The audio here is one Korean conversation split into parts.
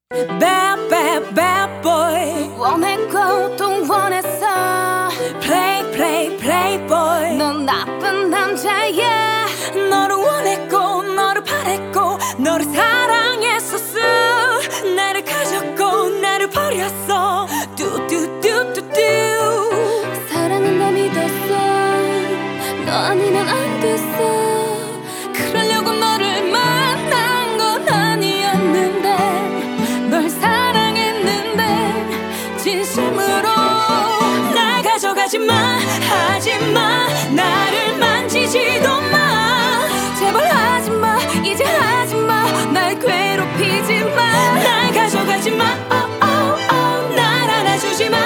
Bad bad bad boy 원했고 또 원했어 Play play playboy 넌 나쁜 남자야 너를 원했고 너를 바랬고 너를 사랑했었어 나를 가졌고 나를 버렸어 뚜뚜뚜뚜뚜 사랑은 나 믿었어 너 아니면 안 됐어 그러려고 너를 만난 건 아니었는데 널 사랑했는데 진심으로 날 가져가지마 하지마 나를 만지지도 마 제발 하지마 이제 하지마 날 괴롭히지마 날 가져가지마 날 안아주지마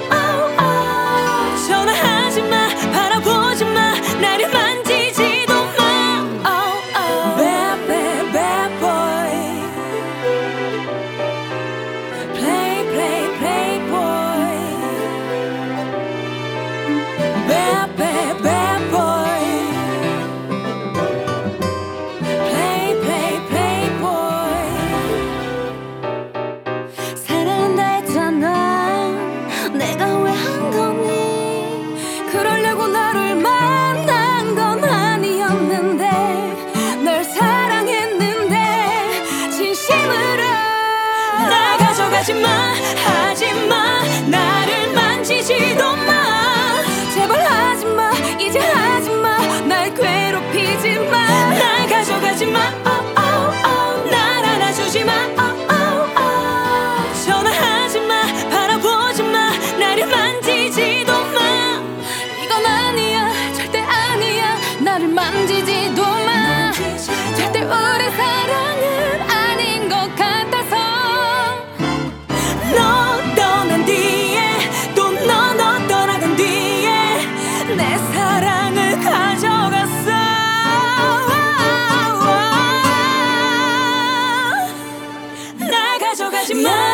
전화하지마 바라보지마 나를 만지지도 마 Bad bad bad boy Play play playboy Bad bad bad boy Play play playboy 사랑한다 했잖아 내가 왜 한 거니 그러려고 너를 만난 건 아니었는데 널 사랑했는데 진심으로 날 가져가지마 하지마 나를 만지지도 마 제발 하지마 이제 하지마 날 괴롭히지마 날 가져가지마 날 안아주지마 전화하지마 바라보지마 나를 만지지도 마 이건 아니야 절대 아니야 나를 만지지도 마 절대 우리 사랑은 아닌 것 같아서 너 떠난 뒤에 또 너 떠나간 뒤에 내 사랑을 가져갔어 날 가져가지마